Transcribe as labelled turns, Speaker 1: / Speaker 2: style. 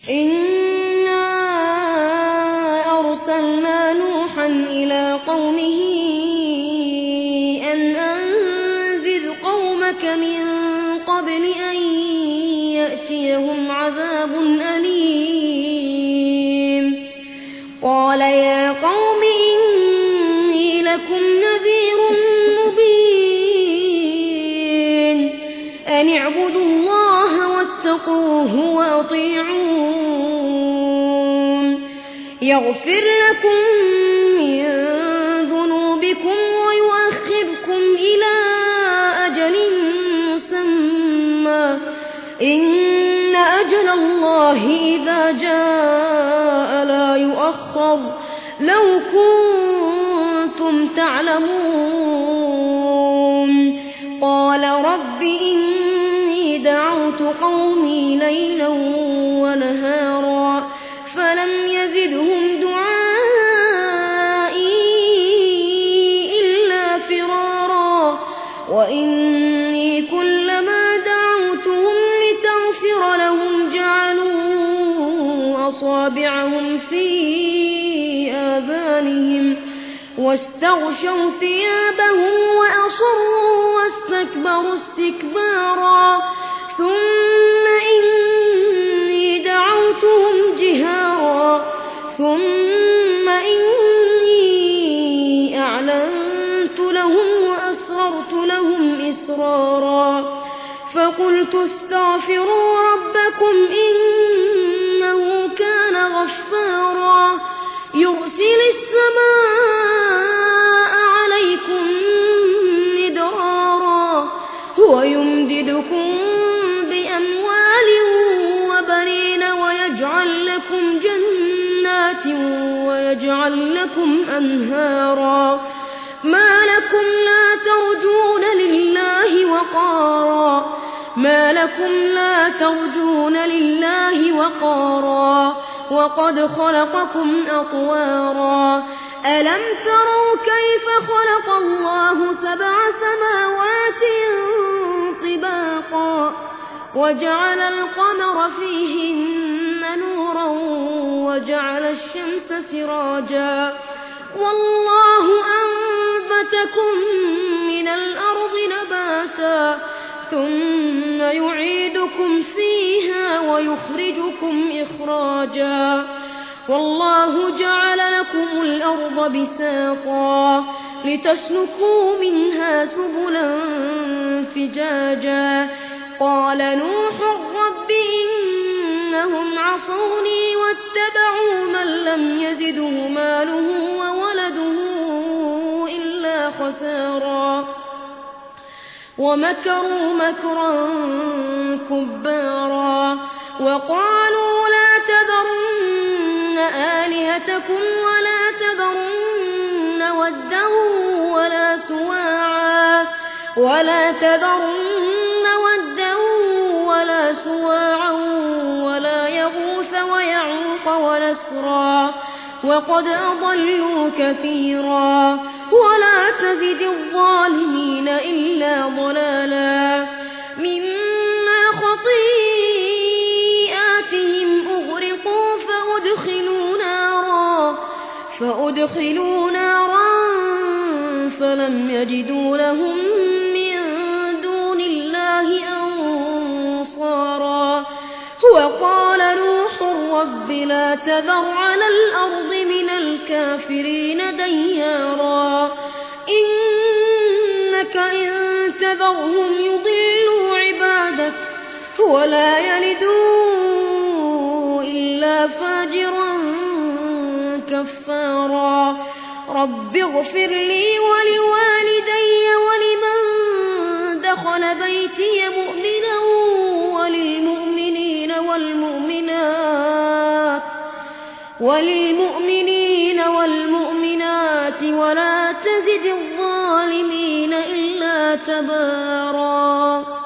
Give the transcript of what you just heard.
Speaker 1: إِنَّا أَرْسَلْنَا نُوحًا إِلَىٰ قَوْمِهِ أَنْ أَنذِرْ قَوْمَكَ مِن قَبْلِ أَن يَأْتِيَهُمْ عَذَابٌ أَلِيمٌ قَالَ يَا قَوْمِ إِنِّي لَكُمْ نَذِيرٌ مُّبِينٌ أَنِ اعْبُدُوا اللَّهَ وَاتَّقُوهُ وَأَطِيعُونِ يَغْفِرْ لَكُم مِّن ذُنُوبِكُمْ وَيُؤَخِّرْكُمْ إِلَىٰ أَجَلٍ مُّسَمًّى ۚ إِنَّ أَجَلَ اللَّهِ إِذَا جَاءَ لَا يُؤَخَّرُ ۖ لَوْ كُنتُمْ تَعْلَمُونَ قَالَ رَبِّ إِنِّي دَعَوْتُ قَوْمِي لَيْلًا وَنَهَارًا فَلَمْ يَزِدْهُمْ دُعَائِي إِلَّا فِرَارًا وَإِنِّي كُلَّمَا دَعَوْتُهُمْ لِتَغْفِرَ لَهُمْ جَعَلُوا أَصَابِعَهُمْ فِي آذَانِهِمْ وَاسْتَغْشَوْا ثِيَابَهُمْ وَأَصَرُّوا وَاسْتَكْبَرُوا اسْتِكْبَارًا ثُمَّ إِنِّي دَعَوْتُهُمْ جِهَارًا ثُمَّ إِنِّي أَعْلَنتُ لَهُمْ وَأَسْرَرْتُ لَهُمْ إِسْرَارًا فَقُلْتُ اسْتَغْفِرُوا رَبَّكُمْ إِنَّهُ كَانَ غَفَّارًا يُرْسِلِ السَّمَاءَ عَلَيْكُم مِّدْرَارًا وَيُمْدِدْكُم بِأَمْوَالٍ وَبَنِينَ وَيَجْعَل لَّكُمْ جَنَّاتٍ وَيَجْعَل لَّكُمْ أَنْهَارًا مَا لَكُمْ لَا تَرْجُونَ لِلَّهِ وَقَارًا وَقَدْ خَلَقَكُمْ أَطْوَارًا أَلَمْ تَرَوْا كَيْفَ خَلَقَ اللَّهُ سَبْعَ سَمَاوَاتٍ طِبَاقًا وَجَعَلَ الْقَمَرَ فِيهِنَّ نُورًا وَجَعَلَ الشَّمْسَ سِرَاجًا وَاللَّهُ أَنبَتَكُم مِّنَ الْأَرْضِ نَبَاتًا ثُمَّ يُعِيدُكُمْ فِيهَا وَيُخْرِجُكُمْ إِخْرَاجًا وَاللَّهُ جَعَلَ لَكُمُ الْأَرْضَ بِسَاطًا لِّتَسْلُكُوا مِنْهَا سُبُلًا فِجَاجًا قَالَ نُوحٌ رَّبِّ إِنَّهُمْ عَصَوْنِي وَاتَّبَعُوا مَن لَّمْ يَزِدْهُ مَالُهُ وَوَلَدُهُ إِلَّا خَسَارًا وَمَكَرُوا مَكْرًا كُبَّارًا وَقَالُوا لَا تَذَرُنَّ آلِهَتَكُمْ وَلَا تَذَرُنَّ وَدًّا وَلَا سُوَاعًا وَلَا يَغُوثَ وَيَعُوقَ وَنَسْرًا وَقَدْ أَضَلُّوا كَثِيرًا وَلَا تَزِدِ الظَّالِمِينَ إِلَّا ضَلَالًا مِّمَّا خَطِيئَاتِهِمْ أُغْرِقُوا فَأُدْخِلُوا نَارًا فَلَمْ يَجِدُوا لَهُم مِّن دُونِ اللَّهِ أَنصَارًا وَقَالَ نُوحٌ رَّبِّ لَا تَذَرْ عَلَى الْأَرْضِ مِنَ الْكَافِرِينَ دَيَّارًا إِنَّكَ إِن تَذَرْهُمْ يُضِلُّوا عِبَادَكَ وَلَا يَلِدُوا إِلَّا فَاجِرًا كَفَّارًا رَّبِّ اغْفِرْ لِي وَلِوَالِدَيَّ وَلِمَن دَخَلَ بَيْتِيَ مُؤْمِنًا وَلِلْمُؤْمِنِينَ وَالْمُؤْمِنَاتِ وَلَا تَزِدِ الظَّالِمِينَ إِلَّا تَبَارًا